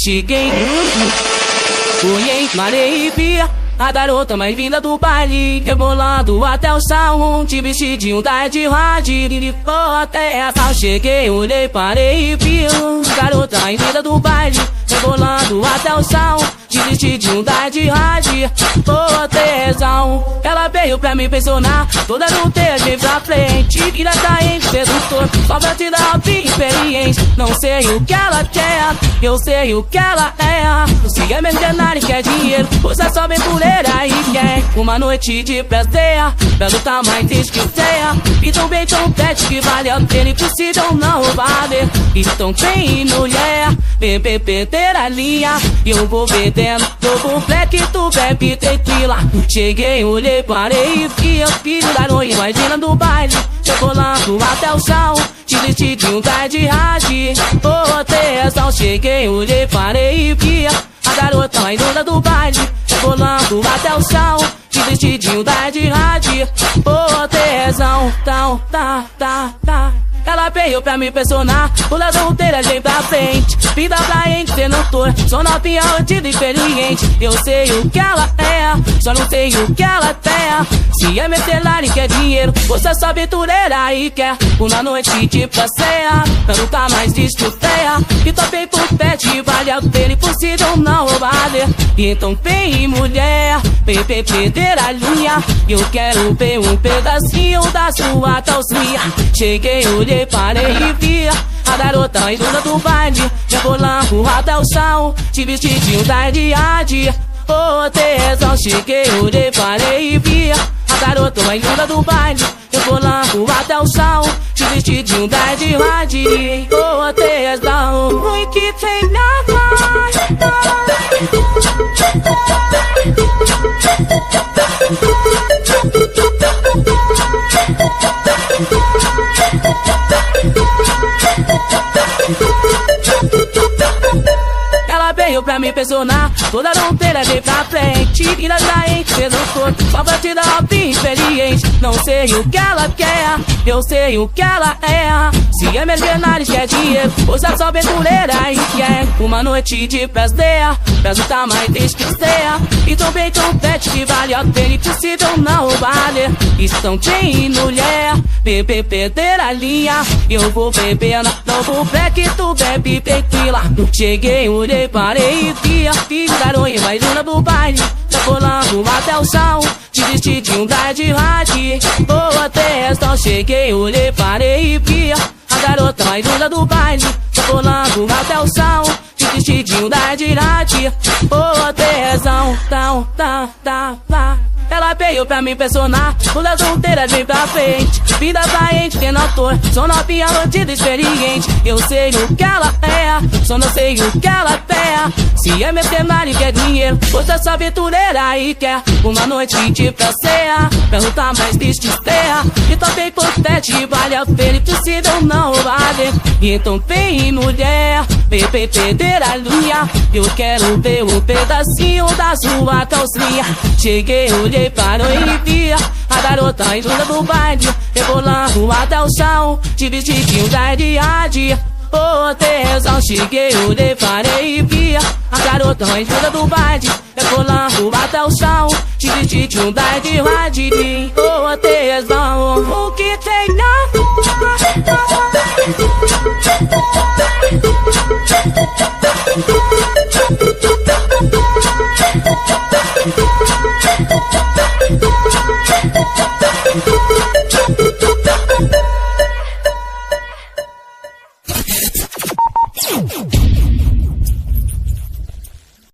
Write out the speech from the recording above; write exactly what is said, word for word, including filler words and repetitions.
cheguei, olhei, marei e vi a garota mais vinda do baile, rebolando até o salão, de vestidinho da de rádio, e foi até a sala. Cheguei, olhei, parei e vi a garota mais vinda do baile, rebolando até o salão, de vestidinho da de rádio, foi tesão. Ela veio pra me impressionar, toda adulteira veio pra frente, e tá em sedutor, só pra te dar uma experiência. Não sei o que ela quer, eu sei o que ela é. Se é mercenário e quer dinheiro, você só vem por ele aí quer uma noite de prazer, pra lutar mais triste que ceia. Então bem tão pet que vale a pena, impossível não valer. Então vem mulher, vem perder a linha, e eu vou bebendo novo black, tu bebe tequila. Cheguei, olhei, parei e vi o filho da noite, imagina do baile, rebolando até o chão, de vestidinho da de rádio, oh tesão. Cheguei, olhei, parei e vi a garota mais dona do baile, rebolando até o chão, de vestidinho da de rádio, oh tesão. Tão, tá, tá, tá. Ela veio pra me impressionar, pula adulteira, vem pra frente, vida pra gente, cê não tô, sou novinha, rodida e experiente. Eu sei o que ela é, só não sei o que ela tem. Se é mercenário e quer dinheiro, você é só aventureira e quer uma noite de prazer, pra nunca mais desfruteia. E tô bem por pet, vale a pena, impossível não valer. Então vem mulher, vem perder a linha, eu quero ver um pedacinho da sua calcinha. Cheguei, olhei, parei e vi a garota mais dona do baile, rebolando até o chão, de vestidinho da de rádio, oh tesão. Cheguei, olhei, parei e vi a garota mais dona do baile, rebolando até o chão, de vestidinho da de rádio, oh tesão. We can take Ela veio pra me impressionar, toda adulteira veio pra frente, e na gente fez o corpo, só pra te dar uma experiência. Não sei o que ela quer, eu sei o que ela é. Se é mercenário e quer dinheiro, você é só aventureira e quer uma noite de prazer, pra lutar mais triste que ceia. Então bem tão pet que vale a pena, impossível não valer. Então tem mulher, bebê perder a linha, eu vou bebendo novo black, tu bebe tequila. Cheguei, olhei, parei e vi a filha da noite mais dona do baile, rebolando até o chão, de vestidinho da de rádio, boa tesão. Cheguei, olhei, parei e vi a garota mais dona do baile, rebolando até o chão, de vestidinho da de rádio, boa tesão. Tão, tá, tá, tá. Ela veio pra me impressionar, pula adulteira, vem pra frente, vida pra gente, tem não tô, sou novinha, rodida experiente. Eu sei o que ela é, só não sei o que ela tem. Se é mercenário e quer dinheiro, você é só aventureira e quer uma noite de prazer, pra lutar mais triste terra. E tô bem por pet, vale a pena, impossível não valer. Então vem mulher, vem perder a linha, eu quero ver um pedacinho da sua calcinha. Cheguei, olhei, parou e vi a garota mais dona do baile, rebolando até o chão, de vestidinho da de rádio, oh tesão. Cheguei, olhei, parei e vi a garota mais dona do baile, rebolando até o chão, de vestidinho da de rádio, oh tesão. O que tem na